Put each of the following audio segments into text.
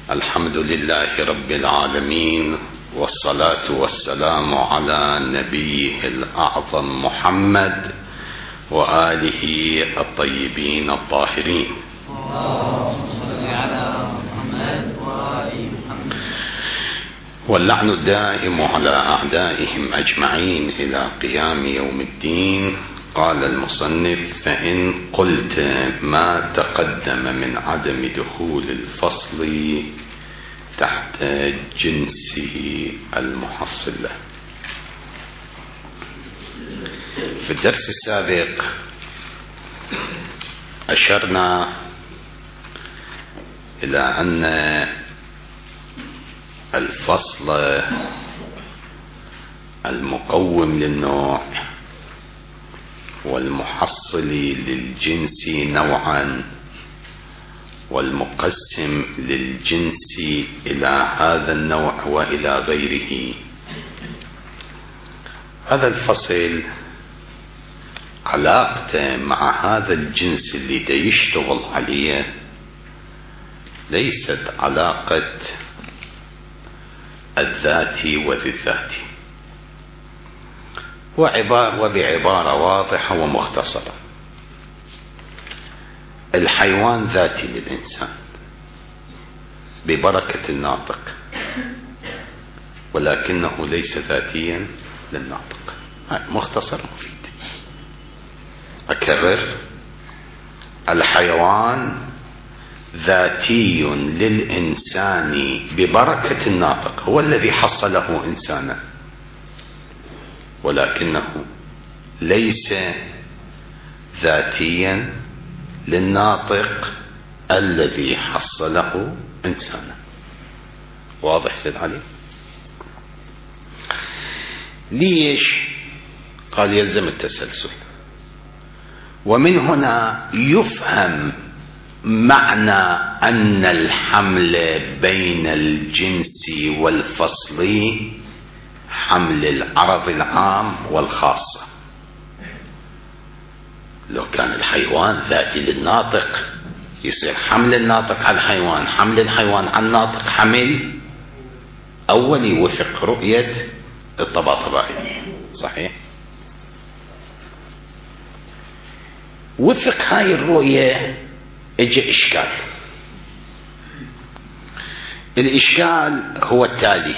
الحمد لله رب العالمين، والصلاة والسلام على نبيه الأعظم محمد وآله الطيبين الطاهرين. واللعن الدائم على أعدائهم أجمعين إلى قيام يوم الدين. قال المصنف: فإن قلت ما تقدم من عدم دخول الفصل تحت جنسه المحصل له. في الدرس السابق أشرنا إلى أن الفصل المقوم للنوع والمحصل للجنس نوعا، والمقسم للجنس إلى هذا النوع وإلى غيره. هذا الفصل علاقته مع هذا الجنس اللي دا يشتغل عليه ليست علاقة الذاتي وذي الذاتي، وبعبارة واضحة ومختصرة: الحيوان ذاتي للإنسان ببركة الناطق، ولكنه ليس ذاتيا للناطق. مختصر مفيد. أكرر: الحيوان ذاتي للإنسان ببركة الناطق، هو الذي حصله إنسانا، ولكنه ليس ذاتيا للناطق الذي حصله إنسانا. واضح سيد علي؟ ليش؟ قال: يلزم التسلسل. ومن هنا يفهم معنى أن الحمل بين الجنس والفصل حمل العرض العام والخاصة. لو كان الحيوان ذاتي للناطق يصير حمل الناطق على الحيوان، حمل الحيوان على الناطق حمل أولي وفق رؤية الطباطبائية. صحيح؟ وفق هاي الرؤية اجى إشكال. الإشكال هو التالي: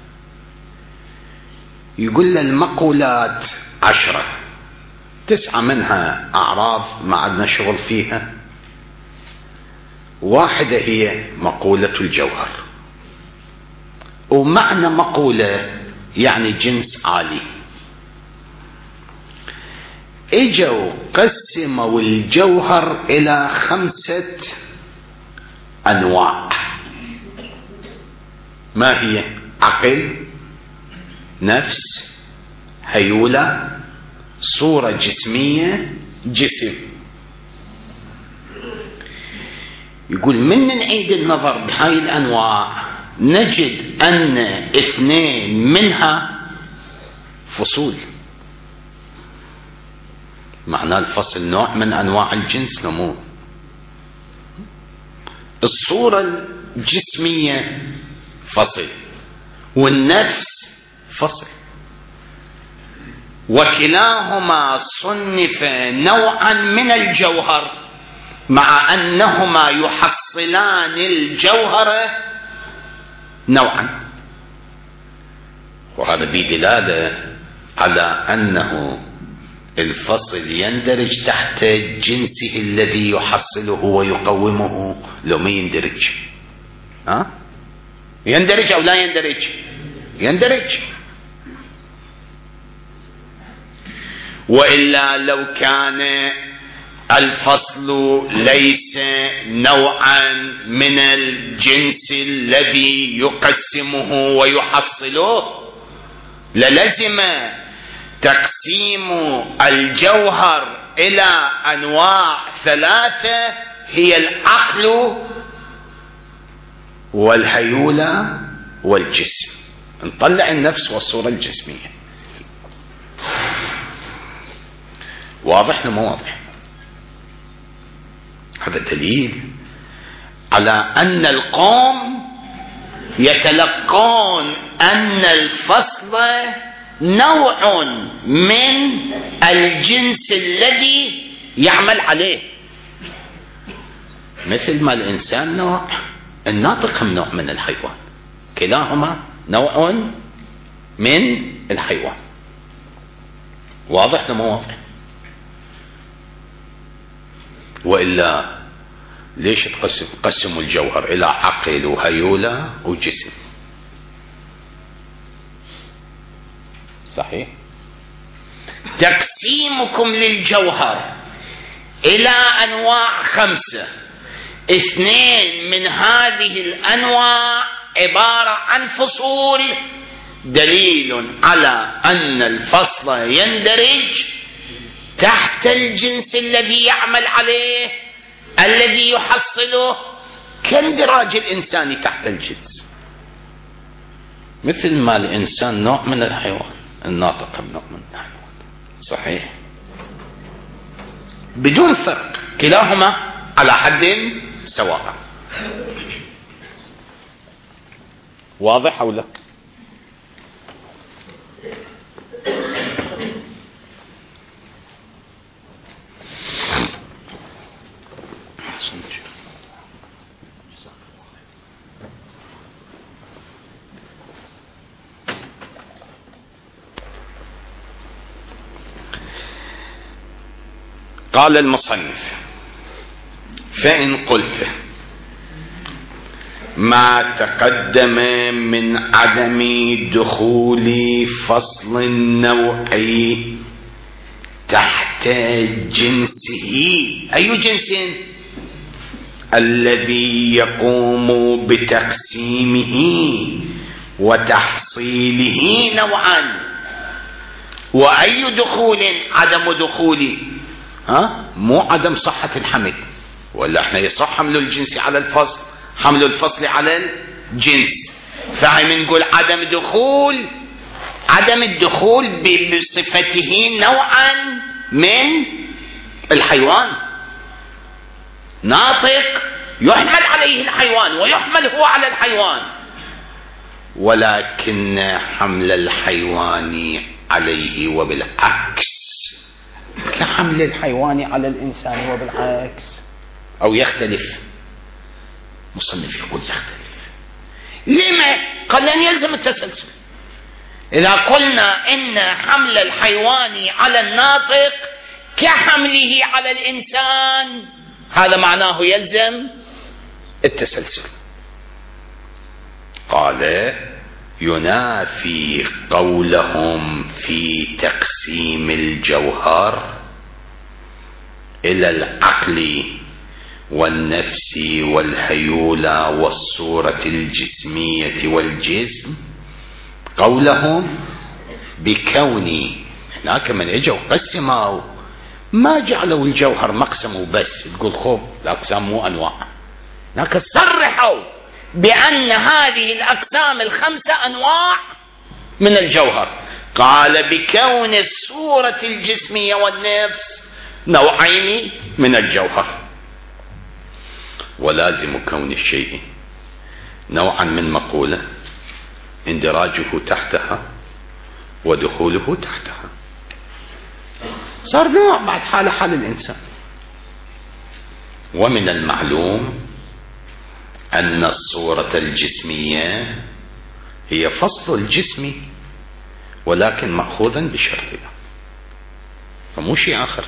يقول المقولات 10، 9 منها أعراض ما عندنا شغل فيها، واحدة هي مقولة الجوهر. ومعنى مقولة يعني جنس عالي. اجوا قسموا الجوهر إلى 5 أنواع. ما هي؟ عقل، نفس، هيولة، صورة جسمية، جسم. يقول من نعيد النظر بهاي الأنواع نجد أن 2 منها فصول. معنى الفصل نوع من أنواع الجنس نمو. الصورة الجسمية فصل، والنفس فصل، وكلاهما صنف نوعا من الجوهر، مع أنهما يحصلان الجوهر نوعا. وهذا بدلالة على أنه الفصل يندرج تحت جنسه الذي يحصله ويقومه. لو ما يندرج، يندرج أو لا يندرج؟ يندرج. وإلا لو كان الفصل ليس نوعا من الجنس الذي يقسمه ويحصله للزم تقسيم الجوهر إلى أنواع 3 هي العقل والهيولة والجسم. نطلع النفس والصورة الجسمية. واضح مو واضح؟ هذا دليل على أن القوم يتلقون أن الفصل نوع من الجنس الذي يعمل عليه، مثل ما الإنسان نوع، الناطق هم نوع من الحيوان، كلاهما نوع من الحيوان. واضح ولا واضح؟ وإلا ليش تقسموا الجوهر إلى عقل وهيولة وجسم؟ صحيح. تقسيمكم للجوهر إلى أنواع 5، 2 من هذه الأنواع عبارة عن فصول، دليل على أن الفصل يندرج تحت الجنس الذي يعمل عليه، الذي يحصله كاندراج الإنسان تحت الجنس. مثل ما الإنسان نوع من الحيوان، الناطق نوع من الحيوان. صحيح، بدون فرق، كلاهما على حد سواء. واضح أو لا؟ قال المصنف: فإن قلت ما تقدم من عدم دخول فصل النوعي تحت جنسه، أي جنس؟ الذي يقوم بتقسيمه وتحصيله نوعا. وأي دخول؟ عدم دخول، مو عدم صحة الحمل، ولا احنا يصح حمل الجنس على الفصل، حمل الفصل على الجنس، فعم نقول عدم الدخول بصفته نوعا من الحيوان. ناطق يحمل عليه الحيوان ويحمل هو على الحيوان، ولكن حمل الحيوان عليه وبالعكس كحمل الحيوان على الإنسان وبالعكس، أو يختلف. مصنف يقول يختلف. لما؟ قال لن يلزم التسلسل. إذا قلنا إن حمل الحيوان على الناطق كحمله على الإنسان، هذا معناه يلزم التسلسل. قال: ينافي قولهم في تقسيم الجوهر إلى العقل والنفس والهيولة والصورة الجسمية والجسم قولهم بكون، هناك من اجوا قسموا، ما جعلوا الجوهر مقسم بس تقول خوب الأقسام مو أنواع، هناك صرحوا بأن هذه الأقسام 5 أنواع من الجوهر. قال: بكون الصورة الجسمية والنفس نوعين من الجوهر، ولازم كون الشيء نوعا من مقولة اندراجه تحتها ودخوله تحتها، صار نوع بعد حال الإنسان. ومن المعلوم أن الصورة الجسمية هي فصل الجسم، ولكن مأخوذا بشرطها، فمو شيء آخر.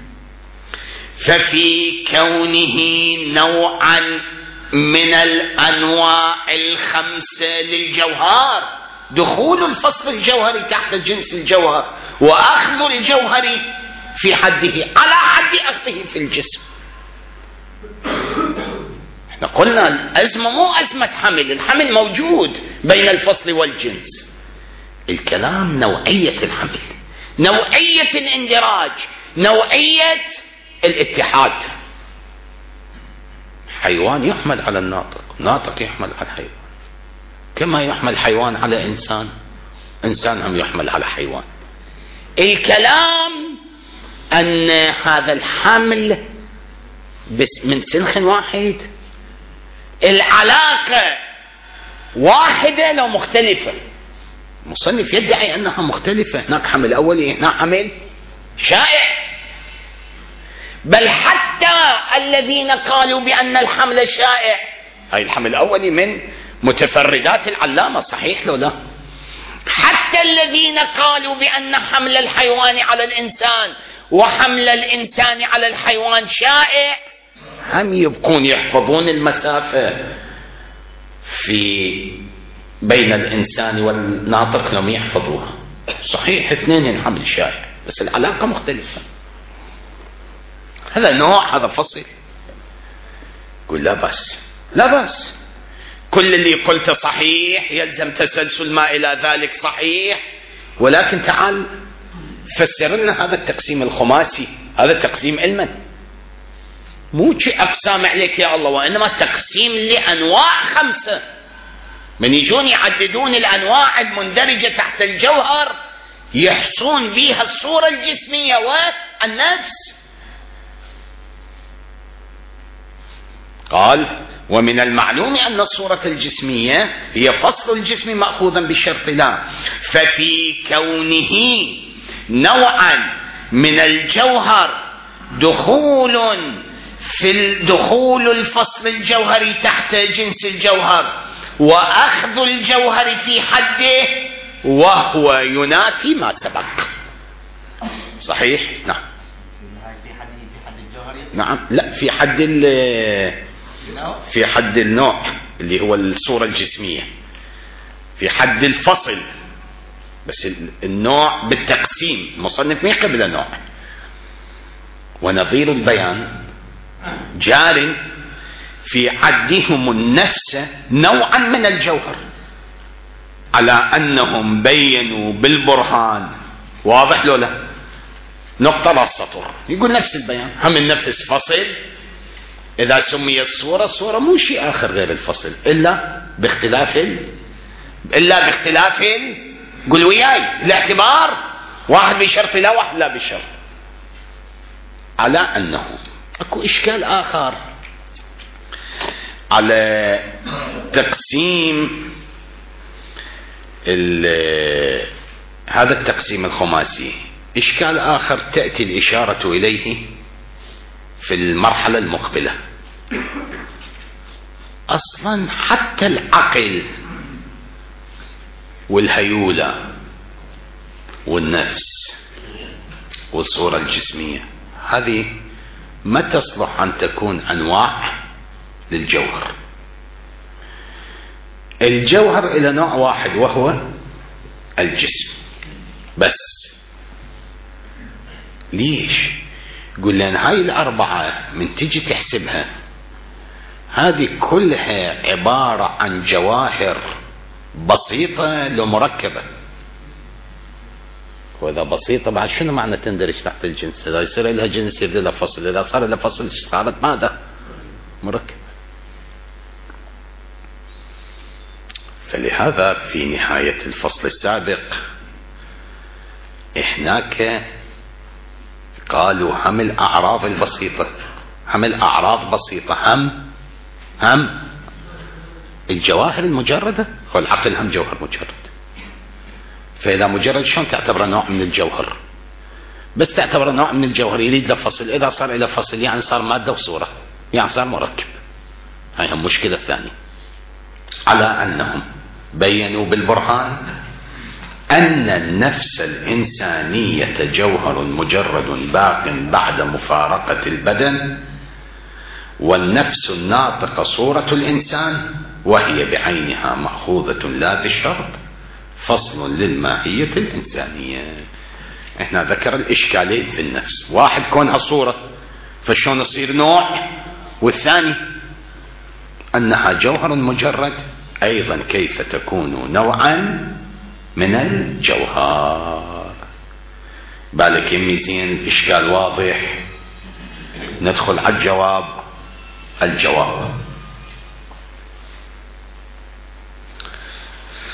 ففي كونه نوعا من الأنواع 5 للجوهر، دخول الفصل الجوهري تحت جنس الجوهر وأخذ الجوهر في حده على حد أخذه في الجسم. احنا قلنا الأزمة مو أزمة حمل، الحمل موجود بين الفصل والجنس، الكلام نوعية الحمل، نوعية الاندراج، نوعية الاتحاد. حيوان يحمل على الناطق، ناطق يحمل على الحيوان، كما يحمل حيوان على إنسان، إنسان هم يحمل على حيوان. الكلام أن هذا الحمل بس من سلخ واحد، العلاقة واحدة لو مختلفة. المصنف يدعي أنها مختلفة، هناك حمل أولي هنا حمل شائع. بل حتى الذين قالوا بأن الحمل شائع، هاي الحمل الأولي من متفردات العلامة، صحيح لو لا؟ حتى الذين قالوا بأن حمل الحيوان على الإنسان وحمل الإنسان على الحيوان شائع هم يبقون يحفظون المسافة بين الإنسان والناطق، لم يحفظوها. صحيح اثنين حمل شائع بس العلاقة مختلفة. هذا نوع، هذا فصل. قل لا بأس، لا بأس، كل اللي قلته صحيح، يلزم تسلسل ما إلى ذلك صحيح، ولكن تعال فسر لنا هذا التقسيم الخماسي، هذا التقسيم علما، مو شيء أقسام عليك يا الله، وإنما تقسيم لأنواع 5. من يجون يعددون الأنواع المندرجة تحت الجوهر يحصون بها الصورة الجسمية والنفس. قال ومن المعلوم أن الصورة الجسمية هي فصل الجسم مأخوذا بشرط لا، ففي كونه نوعا من الجوهر دخول الفصل الجوهري تحت جنس الجوهر وأخذ الجوهر في حده، وهو ينافي ما سبق. صحيح؟ نعم. نعم، لا، في حد النوع اللي هو الصورة الجسمية، في حد الفصل، بس النوع بالتقسيم المصنف ما يقبل نوع. ونظير البيان جار في عدهم النفس نوعا من الجوهر على أنهم بينوا بالبرهان. واضح لو لا؟ نقطة لا السطر، يقول نفس البيان، هم النفس فصل. إذا سميت الصورة مو شيء آخر غير الفصل، إلا باختلاف قل وياي الاعتبار، واحد بشرط لا، واحد لا بشرط. على أنه أكو إشكال آخر على تقسيم هذا التقسيم الخماسي. إشكال آخر تأتي الإشارة إليه في المرحلة المقبلة. أصلا حتى العقل والهيولة والنفس والصورة الجسمية هذه ما تصلح أن تكون أنواع للجوهر. الجوهر إلى نوع واحد وهو الجسم بس. ليش؟ يقول لأن هاي الأربعة من تجي تحسبها هذه كلها عبارة عن جواهر بسيطة لو مركبة. وإذا بسيطة بعد شنو معنى تندرج تحت الجنس؟ إذا يصير لها جنس يصير لها فصل، إذا صار لها فصل صارت ماذا؟ مركبة. فلهذا في نهاية الفصل السابق هناك قالوا هم الأعراض البسيطة، هم الأعراض بسيطة، هم الجواهر المجردة، والعقل هم جوهر مجرد. فإذا مجرد شلون تعتبر نوع من الجوهر؟ بس تعتبر نوع من الجوهر يريد له فصل، إذا صار إلى فصل يعني صار مادة وصورة، يعني صار مركب. هاي هم المشكلة الثانية. على أنهم بينوا بالبرهان أن النفس الإنسانية جوهر مجرد باق بعد مفارقة البدن، والنفس الناطقة صورة الإنسان وهي بعينها مأخوذة لا بشرط، فصل للماهية الإنسانية. احنا ذكر الإشكالين في النفس، واحد كونها صورة فشون يصير نوع، والثاني أنها جوهر مجرد أيضا كيف تكون نوعا من الجوهر. بالك يمي زين الإشكال واضح. ندخل على الجواب.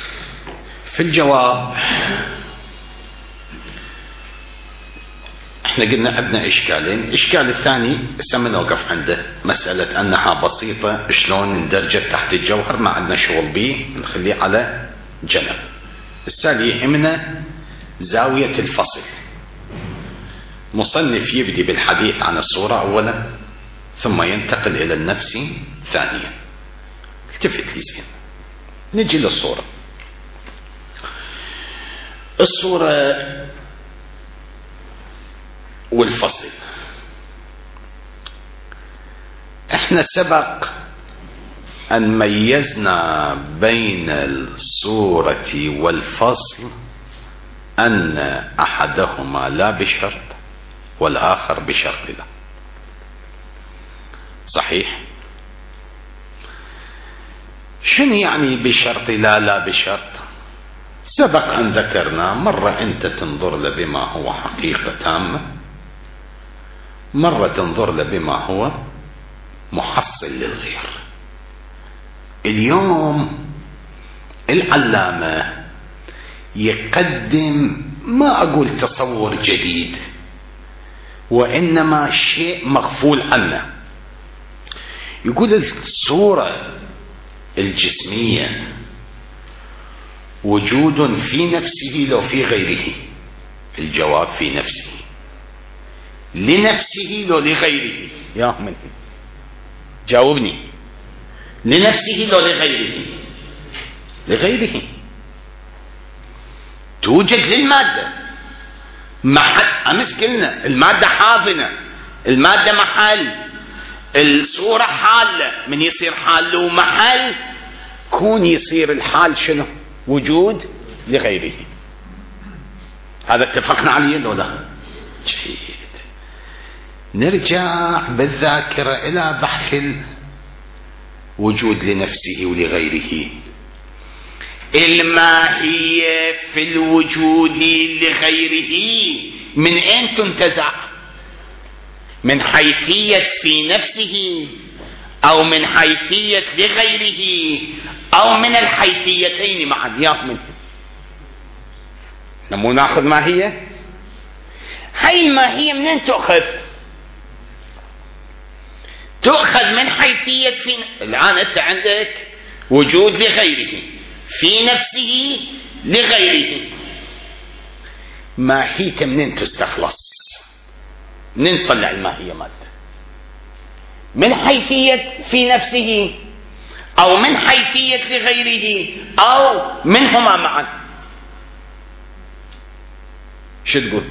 في الجواب احنا احنا قلنا عندنا اشكالين. الاشكال الثاني نوقف عنده، مسألة انها بسيطة شلون ندرجت تحت الجوهر ما عندنا شغل به، نخليه على جنب. الثاني يهمنا زاوية الفصل. مصنف يبدي بالحديث عن الصورة اولا ثم ينتقل الى النفس ثانيا. التفت لي زين. نجي للصورة. الصورة والفصل، احنا سبق ان ميزنا بين الصورة والفصل ان احدهما لا بشرط والاخر بشرط لا. صحيح؟ شنو يعني بشرط لا بشرط؟ سبق ان ذكرنا مرة انت تنظر له بما هو حقيقة تامة، مرة تنظر له بما هو محصل للغير. اليوم العلامة يقدم ما أقول تصور جديد وإنما شيء مغفول عنه. يقول الصورة الجسمية وجود في نفسه لو في غيره. الجواب في نفسه. لنفسه لو لغيره؟ يا من جاوبني. لنفسه لو لغيره؟ لغيره. توجد للمادة محل. أمس قلنا المادة حاضنة، المادة محل، الصورة حالة. من يصير حال له محل كون يصير الحال شنو؟ وجود لغيره. هذا اتفقنا عليه لو لا؟ جيد. نرجع بالذاكرة إلى بحث الوجود لنفسه ولغيره. الماهية في الوجود لغيره من أين تنتزع؟ من حيثية في نفسه أو من حيثية لغيره أو من الحيثيتين معا؟ يا من نمو ناخذ ماهية. هاي الماهية منين تؤخذ؟ تؤخذ من حيثية في الآن أنت عندك وجود لغيره في نفسه لغيره. ماهيته منين تستخلص؟ منين نطلع الماهية مالته؟ من حيثية في نفسه أو من حيثية لغيره أو منهما معا. شو تقول؟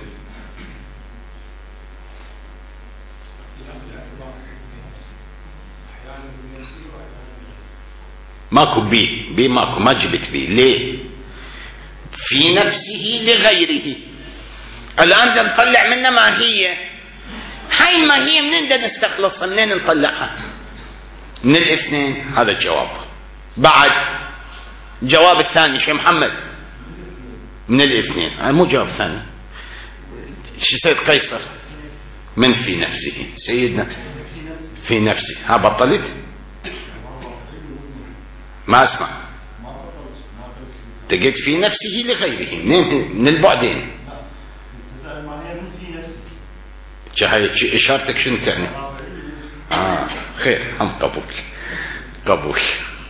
ماكو بي ماكو، ما جبت بي. ليه؟ في نفسه لغيره. الآن بدنا نطلع منه ماهية. هاي الماهية منين بدنا نستخلصها؟ منين نطلعها؟ من الاثنين. هذا الجواب. بعد الجواب الثاني شو محمد؟ من الاثنين. هذا مو جواب ثاني. شو سيد قيصر؟ من في نفسه. سيدنا في نفسه. ها بطلت؟ ما اسمع. تجد في نفسه لغيره من البعدين. هاي اشارتك شنو تعني؟ خير، هم قبول.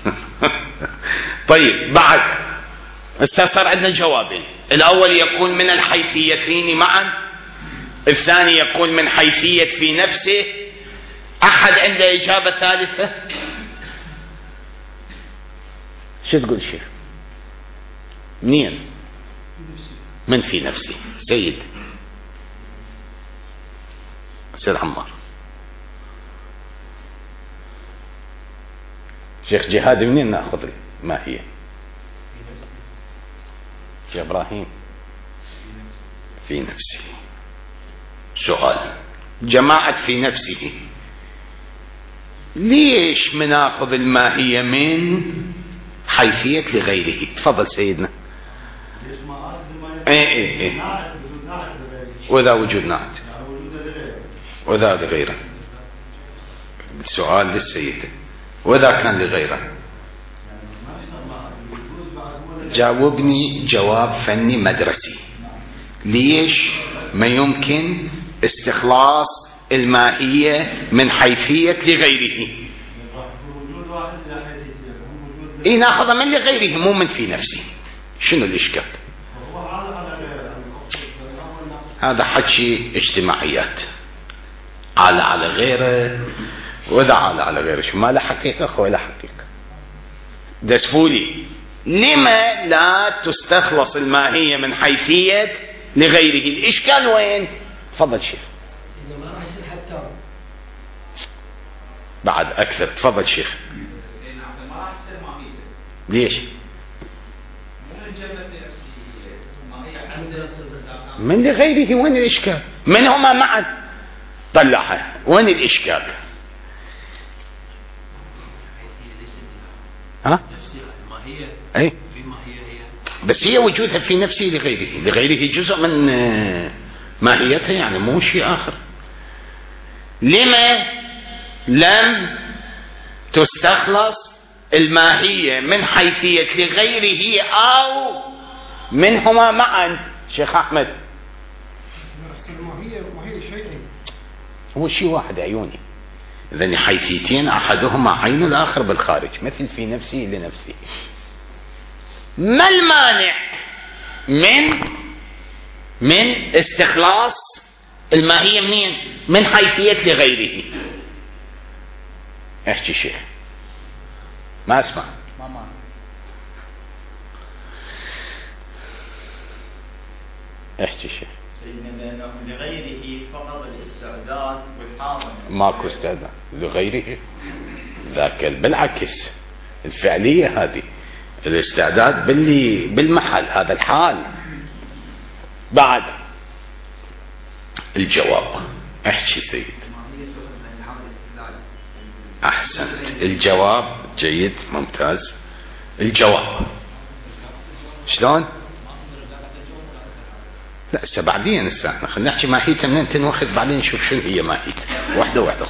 طيب بعد صار عندنا جوابين. الاول يكون من الحيثيتين معا، الثاني يكون من حيثية في نفسه. احد عنده اجابة ثالثة؟ شو تقول شيخ؟ منين؟ من في نفسه. سيد عمار. شيخ جهاد منين ناخذ الماهية؟ شيخ ابراهيم في نفسه. سؤال. جماعة في نفسه ليش مناخذ الماهية من حيثية لغيره؟ تفضل سيدنا. ايه وذا وجود نعت وذا لغيره. السؤال للسيد. وذا كان لغيره. جاوبني جواب فني مدرسي. ليش ما يمكن استخلاص الماهية من حيثية لغيره. اي ناخذها من لغيره مو من في نفسه. شنو الاشكال؟ هذا حكي اجتماعيات، على غيره، واذا على غيره شو ما له حقيقة اخو له حقيقة. دسفولي لما لا تستخلص الماهية من حيثية لغيره؟ الاشكال وين؟ تفضل شيخ. ما راح يصير حتى بعد اكثر. تفضل شيخ. ما راح يصير ماهية. ليش؟ من لغيره. وين الاشكال؟ من هما معا؟ طلعها. وين الاشكال؟ ها؟ اي بس هي وجودها في نفسه لغيره جزء من ماهيتها، يعني مو شيء اخر. لما لم تستخلص الماهية من حيثية لغيره او منهما معا؟ شيخ احمد هو شيء واحد عيوني. إذن حيثيتين أحدهما عين الآخر بالخارج، مثل في نفسه لنفسه. ما المانع من استخلاص الماهية منين؟ من حيثية لغيره. احكي شيخ. ما اسمع. احكي شيخ. سيدنا لغيره فقط الاستعداد والحاضر. ماكو استعداد لغيره، ذاك بالعكس الفعلية هذه. الاستعداد بالمحل، هذا الحال. بعد الجواب. احكي سيد. احسنت. الجواب جيد ممتاز. الجواب شلون؟ لا هسه بعدين، هسه خلينا نحكي ماهيته منين تنوخذ، بعدين نشوف شنو هي ماهيته. واحدة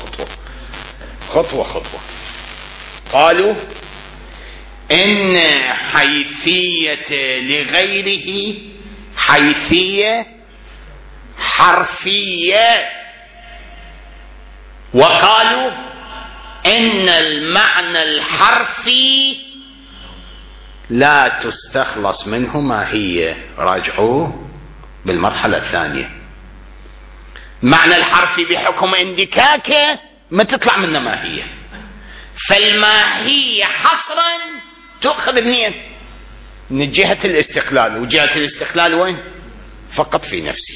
خطوة. قالوا إن حيثية لغيره حيثية حرفية، وقالوا إن المعنى الحرفي لا تستخلص منه ماهية. راجعوه بالمرحلة الثانية. معنى الحرفي بحكم اندكاكه ما تطلع منه ماهية، فالماهية حصرا تؤخذ منين؟ من جهة الاستقلال. وجهة الاستقلال وين؟ فقط في نفسه.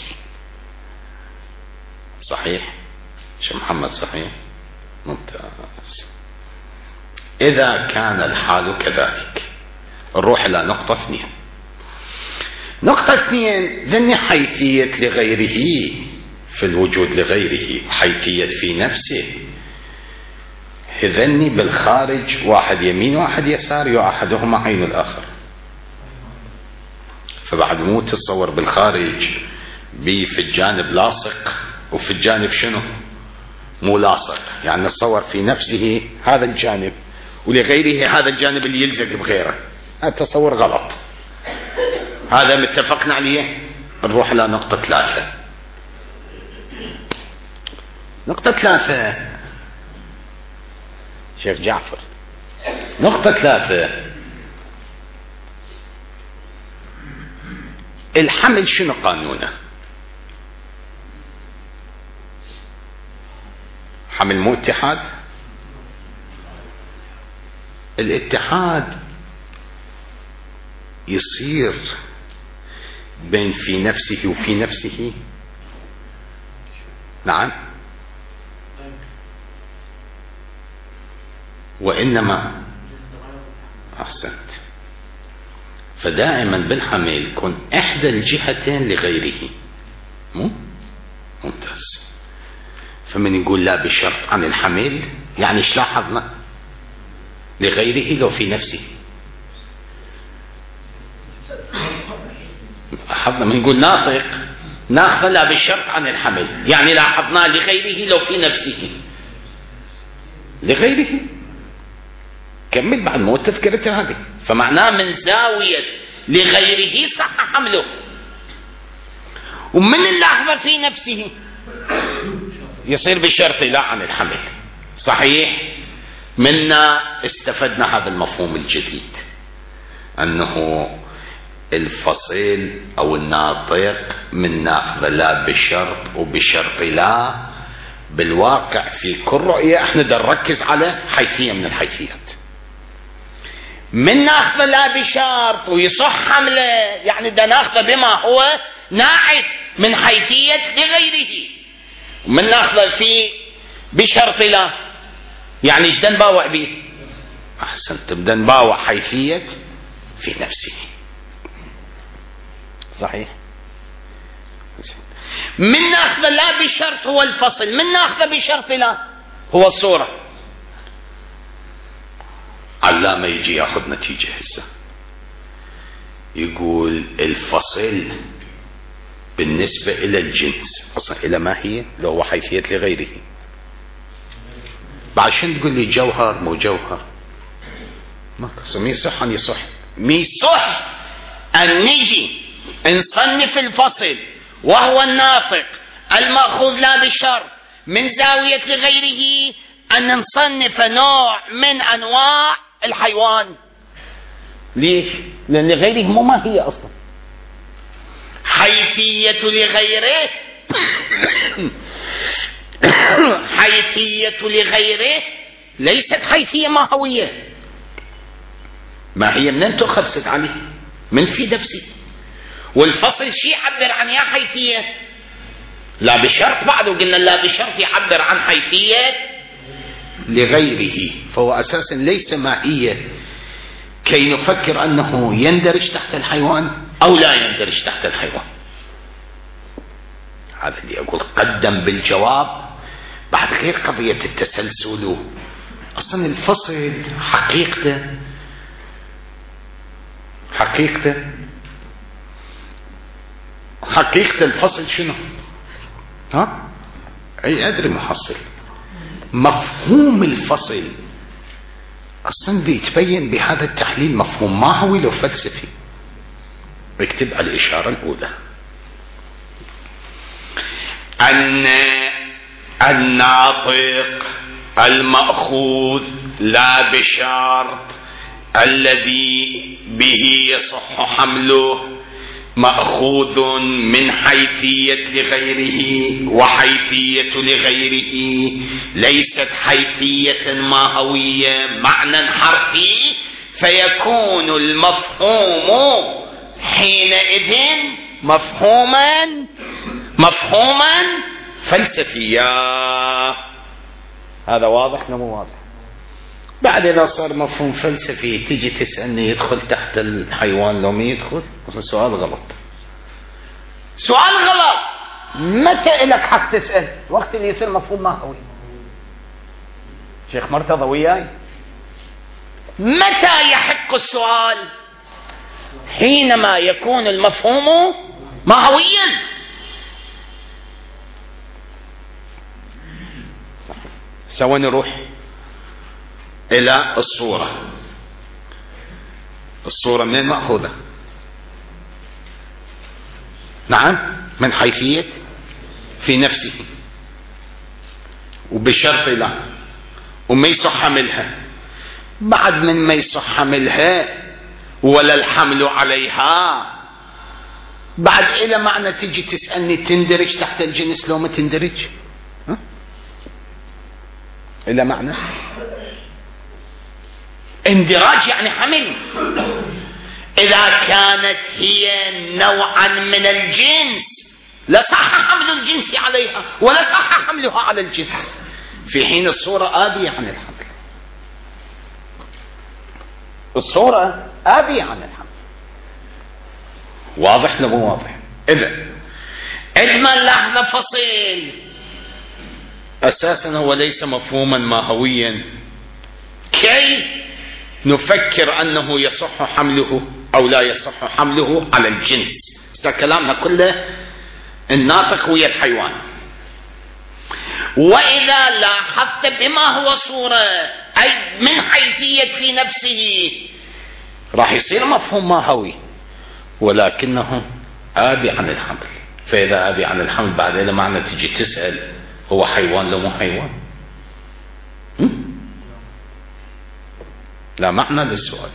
صحيح شيخ محمد؟ صحيح ممتاز. إذا كان الحال كذلك نروح إلى نقطة 2. نقطة 2 ذن حيثية لغيره في الوجود لغيره، حيثية في نفسه. ذني بالخارج واحد يمين واحد يسار، أحدهما عين الآخر. فبعد مو تتصور بالخارج في الجانب لاصق وفي الجانب شنو مو لاصق، يعني نتصور في نفسه هذا الجانب ولغيره هذا الجانب اللي يلزق بغيره. هذا تصور غلط. هذا متفقنا عليه. نروح إلى نقطة 3. نقطة 3 شيخ جعفر. نقطة 3 الحمل شنو قانونه؟ حمل مو اتحاد. الاتحاد يصير بين في نفسه وفي نفسه. نعم. وإنما أحسنت. فدائما بالحمل يكون إحدى الجهتين لغيره. ممتاز. فمن يقول لا بشرط عن الحمل، يعني ايش لاحظنا؟ لغيره لو في نفسه. لاحظنا من يقول ناطق ناخذ لا بالشرط عن الحمل، يعني لاحظنا لغيره لو في نفسه. لغيره كمل بعد مو تذكرته هذه. فمعناه من زاوية لغيره صح حمله، ومن اللحظة في نفسه يصير بشرط لا عن الحمل. صحيح؟ منا استفدنا هذا المفهوم الجديد، أنه الفصل أو الناطق من ناخذ لا بشرط وبشرط لا. بالواقع في كل رؤية احنا نركز على حيثية من الحيثيات. من ناخذ لا بشرط ويصح حمله، يعني دا ناخذ بما هو ناعت من حيثية لغيره. ومن ناخذ في بشرط لا، يعني ايش نباوع به؟ احسنت، بدنا نباوع حيثية في نفسه. صحيح؟ من ناخذ لا بشرط هو الفصل، من ناخذ بشرط لا هو الصورة. علامة يجي ياخذ نتيجة هسه، يقول الفصل بالنسبة إلى الجنس، أصلا إلى ما هي لو هو حيثية لغيره. بعد شن تقول لي جوهر مو جوهر؟ ما مي صح أن يصح، مي صح أن نجي نصنف الفصل وهو الناطق المأخوذ لا بالشرط من زاوية لغيره، أن نصنف نوع من أنواع الحيوان. ليش؟ لأن لغيره مو ما هي أصلا حيثية لغيره. حيثية لغيره ليست حيثية ماهوية. ما هي من تؤخذ ست عليه من في نفسي. والفصل شيء يعبر عن يا حيثية لا بشرط، بعد قلنا لا بشرط يعبر عن حيثية لغيره، فهو أساسا ليس مائية كي نفكر أنه يندرج تحت الحيوان أو لا يندرج تحت الحيوان. هذا اللي أقول قدم بالجواب بعد غير قضية التسلسل. أصلا الفصل حقيقته الفصل شنو؟ ها؟ أي أدري محصل مفهوم الفصل أصلا بيتبين بهذا التحليل مفهوم ماهوي لو فلسفي. بكتب على الإشارة الأولى أن الناطق المأخوذ لا بشرط الذي به يصح حمله مأخوذ من حيثية لغيره، وحيثية لغيره ليست حيثية ماهوية معنى حرفي، فيكون المفهوم حينئذ مفهوما فلسفيا. هذا واضح ولا مو واضح؟ بعد إذا صار مفهوم فلسفي تيجي تسألني يدخل تحت الحيوان لو ما يدخل؟ سؤال غلط. متى إلك حق تسأل؟ وقت اللي يصير مفهوم ماهوي. شيخ مرتضى وياي؟ متى يحق السؤال؟ حينما يكون المفهوم ماهويا. سوى نروح إلى الصورة منين مأخوذة؟ نعم، من حيثية في نفسه وبشرط لا، وما يصح حملها. بعد من ما يصح حملها ولا الحمل عليها، بعد إلى معنى تجي تسألني تندرج تحت الجنس لو ما تندرج؟ إلى معنى اندراج يعني حمل. إذا كانت هي نوعا من الجنس لصح حمل الجنس عليها ولا صح حملها على الجنس، في حين الصورة آبية عن الحمل. الصورة آبية عن الحمل. واضح ولا مو واضح؟ إذا اجمل لحظة فصيل أساسا هو ليس مفهوما ماهويا كي نفكر أنه يصح حمله أو لا يصح حمله على الجنس. كلامنا كله الناطق ويا الحيوان. وإذا لاحظت بما هو صورة أي من حيثية في نفسه راح يصير مفهوم ماهوي، ولكنه آبي عن الحمل. فإذا أبي عن الحمل بعد إلى معنى تجي تسأل هو حيوان لو مو حيوان؟ لا معنى للسؤال.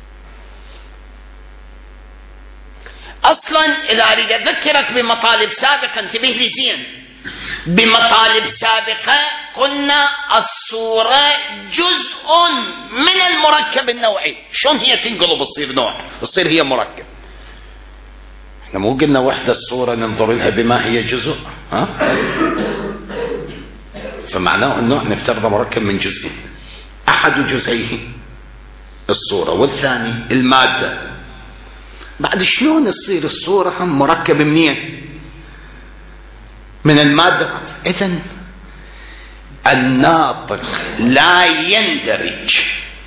أصلا إذا أريد أذكرك بمطالب سابقة، انتبه لي زين، بمطالب سابقة قلنا الصورة جزء من المركب النوعي. شلون هي تنقلب تصير نوع، تصير هي مركب؟ احنا مو قلنا وحدة الصورة ننظر لها بما هي جزء، ها؟ فمعناه النوع نفترض مركب من جزئين، أحد جزئيه الصورة والثاني المادة. بعد شلون تصير الصورة هم مركب منين؟ من المادة. إذن الناطق لا يندرج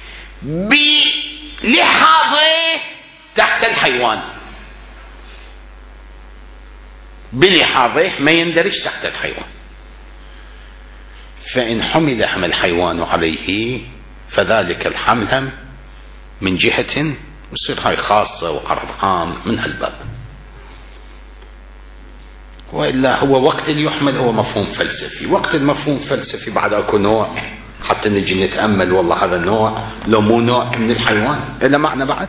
بلحاظه تحت الحيوان، بلحاظه ما يندرج تحت الحيوان. فإن حمل حمل الحيوان عليه فذلك الحمل هم من جهة يصير هاي خاصة وعرض عام من هالباب. وإلا هو وقت اللي يحمل هو مفهوم فلسفي، وقت المفهوم فلسفي بعد أكو نوع حتى نجي نتأمل والله هذا النوع لو مو نوع من الحيوان إلا معنى بعد.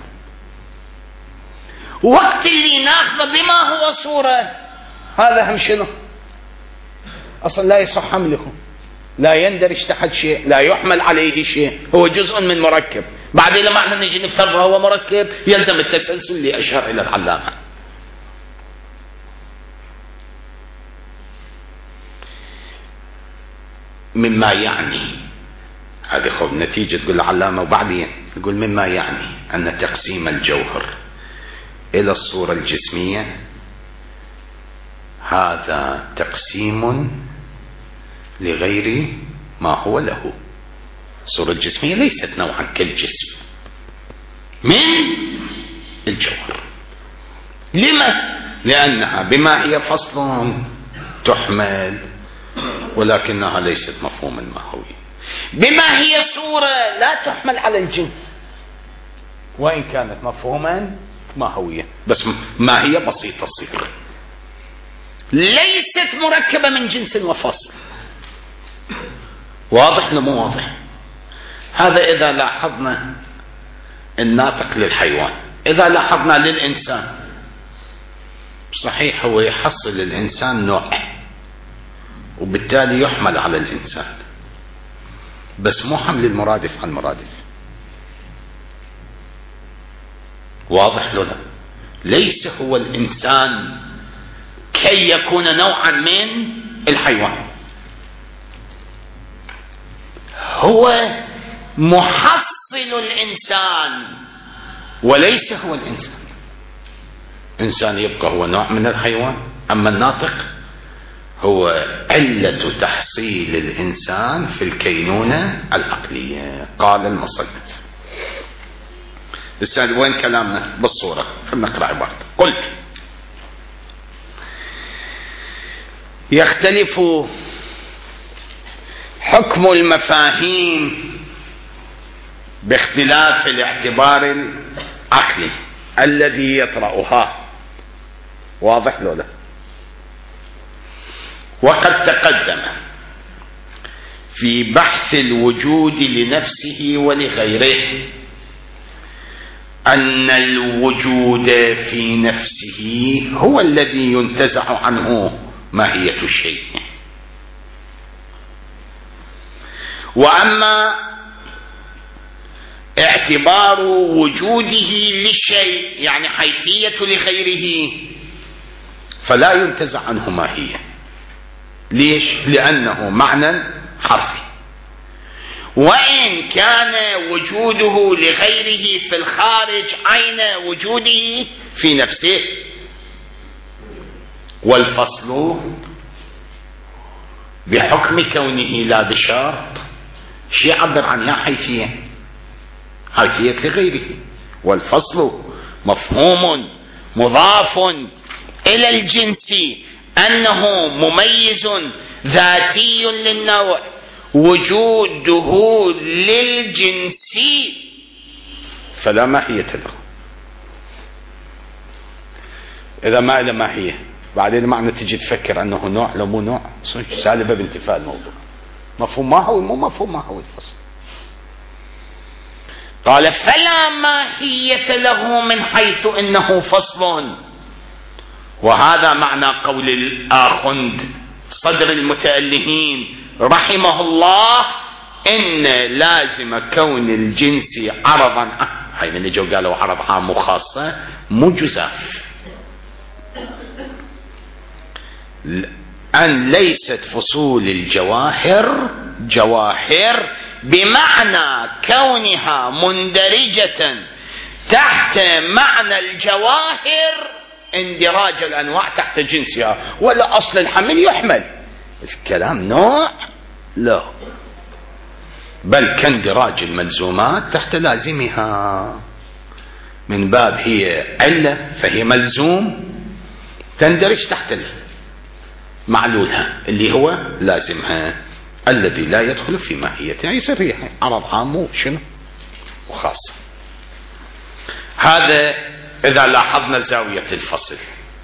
وقت اللي ناخذ بما هو صورة هذا هم شنو؟ أصلا لا يصح حمله، لا يندرج تحت شيء، لا يحمل عليه شيء، هو جزء من مركب. بعد لما احنا نجي نفترض هو مركب يلزم التسلسل اللي أشار إلى العلامة. مما يعني هذه خب نتيجة تقول العلامة، وبعدين يقول مما يعني أن تقسيم الجوهر إلى الصورة الجسمية هذا تقسيم لغير ما هو له. الصورة الجسمية ليست نوعا كالجسم من الجوهر. لما؟ لأنها بما هي فصل تحمل ولكنها ليست مفهوما ماهوي. بما هي صورة لا تحمل على الجنس وإن كانت مفهوما ماهوية، بس ما هي بسيطة الصيغة، ليست مركبة من جنس وفصل. واضح مو واضح؟ هذا إذا لاحظنا الناطق للحيوان. إذا لاحظنا للإنسان صحيح هو يحصل الإنسان نوع وبالتالي يحمل على الإنسان، بس مو حمل المرادف عن مرادف. واضح له؟ ليس هو الإنسان كي يكون نوعا من الحيوان، هو محصل الإنسان وليس هو الإنسان. إنسان يبقى هو نوع من الحيوان، أما الناطق هو علة تحصيل الإنسان في الكينونة العقلية. قال المصنف. السادة وين كلامنا بالصورة؟ خلنا نقرأ عبارة. قلت يختلف حكم المفاهيم باختلاف الاعتبار العقلي الذي يطرأها. واضح له؟ وقد تقدم في بحث الوجود لنفسه ولغيره أن الوجود في نفسه هو الذي ينتزع عنه ماهية الشيء، وأما اعتبار وجوده للشيء يعني حيثية لغيره فلا ينتزع عنه ماهية. ليش؟ لأنه معنى حرفي، وإن كان وجوده لغيره في الخارج عين وجوده في نفسه. والفصل بحكم كونه لا بشرط شيء يعبر عنها حيثية، حيثية لغيره. والفصل مفهوم مضاف إلى الجنس أنه مميز ذاتي للنوع وجوده للجنس فلا ماهية له. إذا ما إلى ماهية بعدين معنى تجي تفكر أنه نوع لو مو نوع سالبة بانتفاء الموضوع. مفهوم ماهوي مو مفهوم ماهوي الفصل. قال فلا ماهية له من حيث إنه فصل. وهذا معنى قول الآخند صدر المتألهين رحمه الله إن لازم كون الجنس عرضا، هاي من جو قالوا عرض عام وخاصة مو جزاف، أن ليست فصول الجواهر جواهر بمعنى كونها مندرجة تحت معنى الجواهر اندراج الأنواع تحت جنسها، ولا أصل الحمل يحمل. الكلام نوع لا، بل كاندراج الملزومات تحت لازمها، من باب هي علة فهي ملزوم تندرج تحت معلولها اللي هو لازمها الذي لا يدخل في ماهيتها، يعني يصير هي عرض عام شنو وخاصة. هذا إذا لاحظنا زاوية الفصل.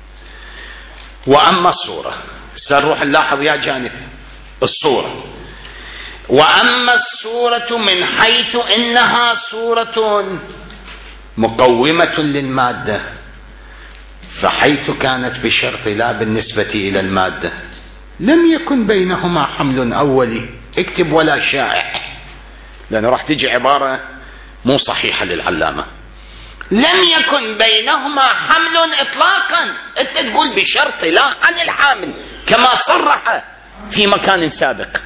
وأما الصورة سنروح نلاحظ يا جانب الصورة. وأما الصورة من حيث إنها صورة مقومة للمادة، فحيث كانت بشرط لا بالنسبة إلى المادة لم يكن بينهما حمل أولي. اكتب ولا شائع، لأنه راح تجي عبارة مو صحيحة للعلامة. لم يكن بينهما حمل إطلاقا، أنت تقول بشرط لا عن الحامل كما صرح في مكان سابق.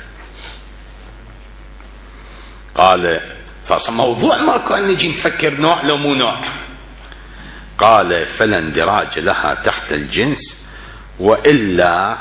قال فموضوع ما كان نجي نفكر نوع لو مو نوع. قال فلا اندراج لها تحت الجنس وإلا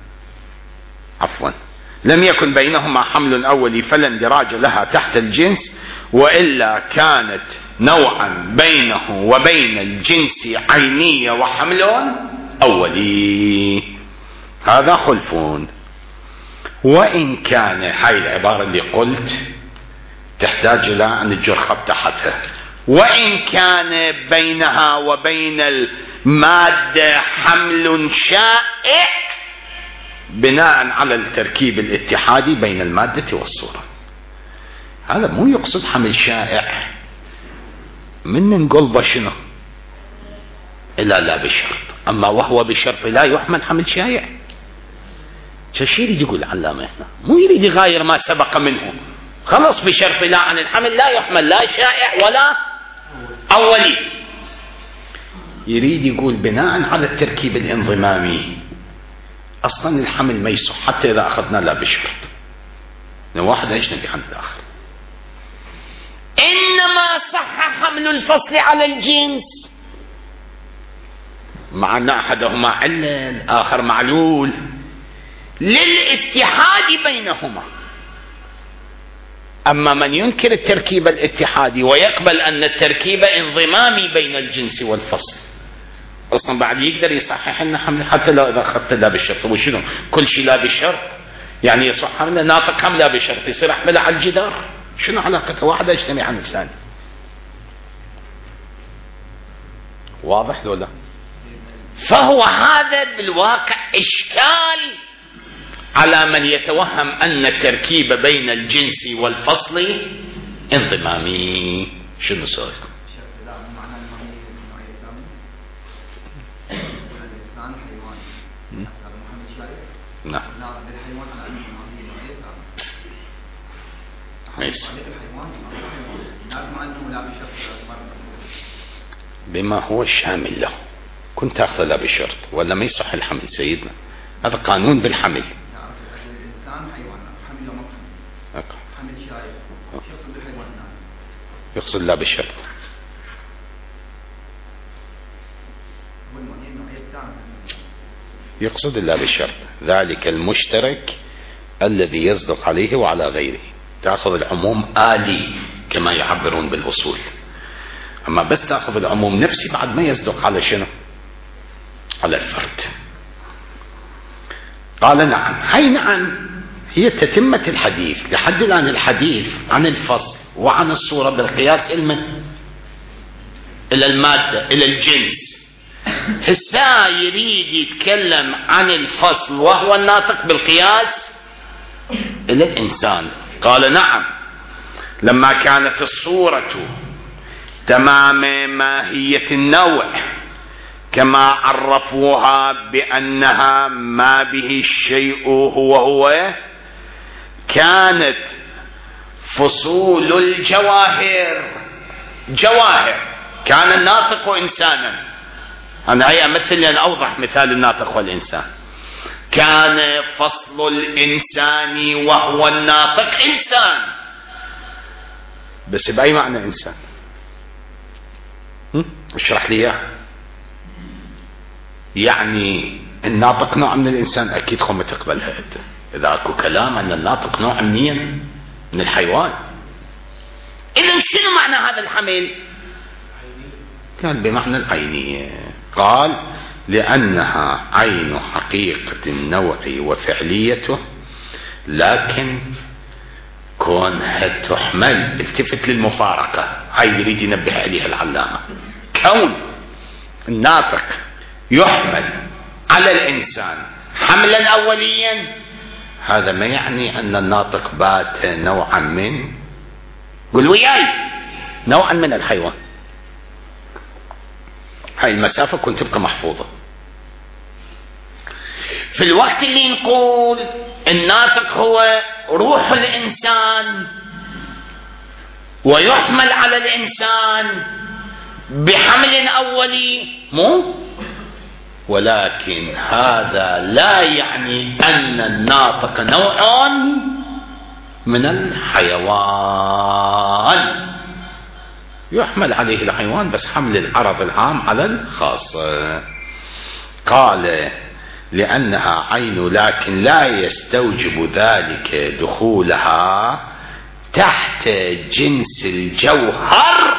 لم يكن بينهما حمل أولي فلا اندراج لها تحت الجنس وإلا كانت نوعا بينه وبين الجنس عينية وحمل أولي. هذا خلف. وإن كان هاي العبارة اللي قلت تحتاج إلى أن نجر خط تحتها. وإن كان بينها وبين المادة حمل شائع بناء على التركيب الاتحادي بين المادة والصورة. هذا مو يقصد حمل شائع من نقول شنو إلا لا بشرط، أما وهو بشرط لا يحمل حمل شائع. شو يريد يقول العلامة هنا؟ مو يريد يغاير ما سبق منه، خلص بشرط لا عن الحمل لا يحمل لا شائع ولا أولي. يريد يقول بناء على التركيب الانضمامي أصلا الحمل ما يصح حتى إذا أخذنا لا بشرط، لأن واحد أجنبي عن الآخر. إنما صح حمل الفصل على الجنس مع أن أحدهما علة الآخر معلول للاتحاد بينهما. أما من ينكر التركيب الاتحادي ويقبل أن التركيب انضمامي بين الجنس والفصل أصلا بعد يقدر يصحح لنا حمل حتى لو إذا أخذت لا بالشرط. وشنو كل شيء لا بالشرط يعني يصح حمله ناطق حمله بشرط يصير أحمله على الجدار؟ شنو علاقته واحد يجتمع عن الثاني؟ واضح ولا؟ فهو هذا بالواقع إشكال على من يتوهم أن التركيب بين الجنس والفصل انضمامي. شنو سؤالكم؟ نعم بما هو الشامل له. كنت أخذ لا بشرط ولا ما يصح الحمل سيدنا؟ هذا قانون بالحمل. يقصد لا بالشرط. يقصد لا بالشرط ذلك المشترك الذي يصدق عليه وعلى غيره. تأخذ العموم آلي كما يعبرون بالأصول، أما بس تأخذ العموم نفسي بعد ما يصدق على شنو؟ على الفرد. قال نعم. هاي نعم هي تتمة الحديث. لحد الآن الحديث عن الفصل وعن الصورة بالقياس إلى المادة إلى الجنس. هسا يريد يتكلم عن الفصل وهو الناطق بالقياس إلى الإنسان. قال نعم، لما كانت الصورة تمام ماهية النوع كما عرفوها بأنها ما به الشيء هو كانت فصول الجواهر جواهر. كان الناطق إنسانا، أنا هي أمثل لأن أوضح مثال الناطق والإنسان. كان فصل الإنسان وهو الناطق إنسان، بس بأي معنى إنسان؟ اشرح لي إياه. يعني الناطق نوع من الإنسان؟ أكيد خو ما تقبلها أنت. إذا أكو كلام أن الناطق نوع من الحيوان، إذن شنو معنى هذا الحمل؟ كان بمعنى العينية. قال لأنها عين حقيقة النوع وفعليته، لكن كونها تحمل. التفت للمفارقة، هاي يريد ينبه عليها العلامة. كون الناطق يحمل على الإنسان حملا أوليا، هذا ما يعني أن الناطق بات نوعا من، قل وياي، نوعا من الحيوان. هاي المسافة كنت تبقى محفوظة. في الوقت اللي نقول الناطق هو روح الإنسان ويحمل على الإنسان بحمل أولي، ولكن هذا لا يعني أن الناطق نوع من الحيوان، يحمل عليه الحيوان بس حمل العرض العام على الخاص. قال لأنها عين، لكن لا يستوجب ذلك دخولها تحت جنس الجوهر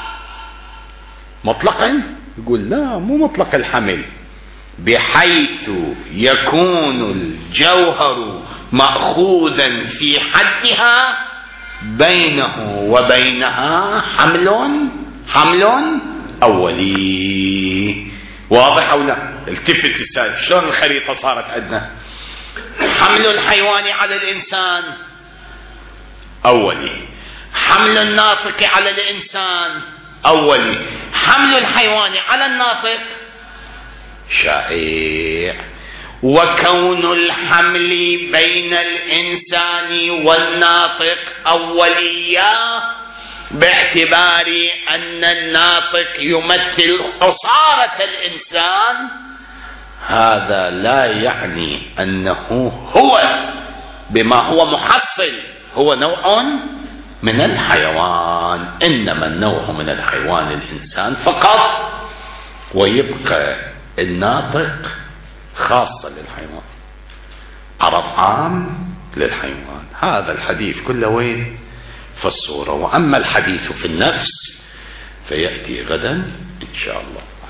مطلقا. يقول لا، مو مطلق الحمل، بحيث يكون الجوهر مأخوذا في حدها بينه وبينها حمل أولي. واضح أو لا؟ التفت السائل شلون الخريطة صارت عندنا. حمل الحيوان على الإنسان أولي، حمل الناطق على الإنسان أولي، حمل الحيوان على الناطق شائع. وكون الحمل بين الإنسان والناطق أولية باعتبار أن الناطق يمثل حصارة الإنسان، هذا لا يعني أنه هو بما هو محصل هو نوع من الحيوان، إنما النوع من الحيوان الإنسان فقط، ويبقى الناطق خاصة للحيوان، عرض عام للحيوان. هذا الحديث كله وين؟ في الصورة. وأما الحديث في النفس فيأتي غدا إن شاء الله.